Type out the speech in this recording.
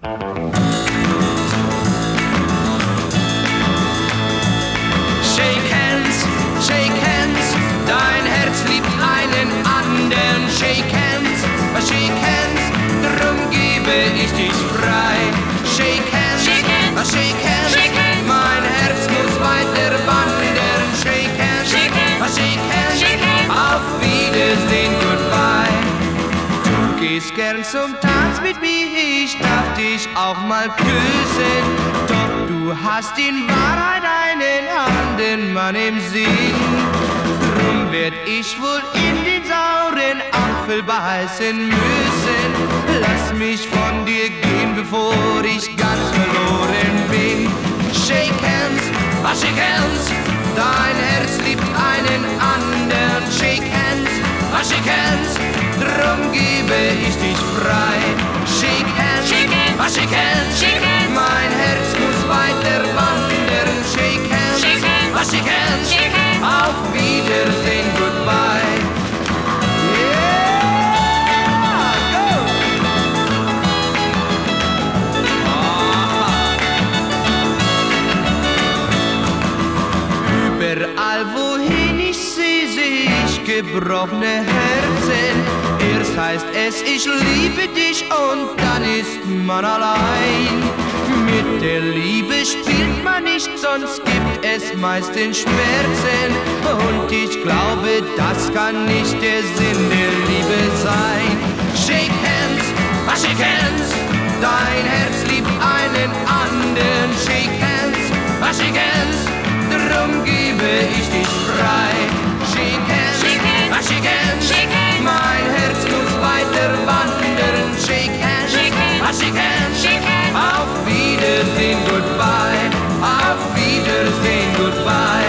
Shake hands, dein Herz liebt einen anderen. Shake hands, drum gebe ich dich frei. Shake hands, mein Herz muss weiter wandern. Shake hands, auf Wiedersehen, goodbye. Du gehst gern zum Tanz mit mir, ich darf dich auch mal küssen. Doch du hast in Wahrheit einen anderen Mann im Sinn. Drum werd ich wohl in den sauren Apfel beißen müssen. Lass mich von dir gehen, bevor ich ganz verloren bin. Shake hands, dein Herz liebt einen anderen. Shake hands, drum gebe ich dich frei. Shake hands, mein Herz muss weiter wandern. Shake hands, auf Wiedersehen, goodbye. Yeah, go! Überall, wohin ich seh ich gebrochene Herzen. Erst heißt es, ich liebe dich und dann ist man allein. Mit der Liebe spielt man nicht, sonst gibt es meistens Schmerzen. Und ich glaube, das kann nicht der Sinn der Liebe sein. Shake hands, dein Herz liebt einen anderen. Shake hands, drum gebe ich dich frei. Shake hands, mein Herz muss weiter wandern. Shake hands, auf Wiedersehen, goodbye. Auf Wiedersehen, goodbye.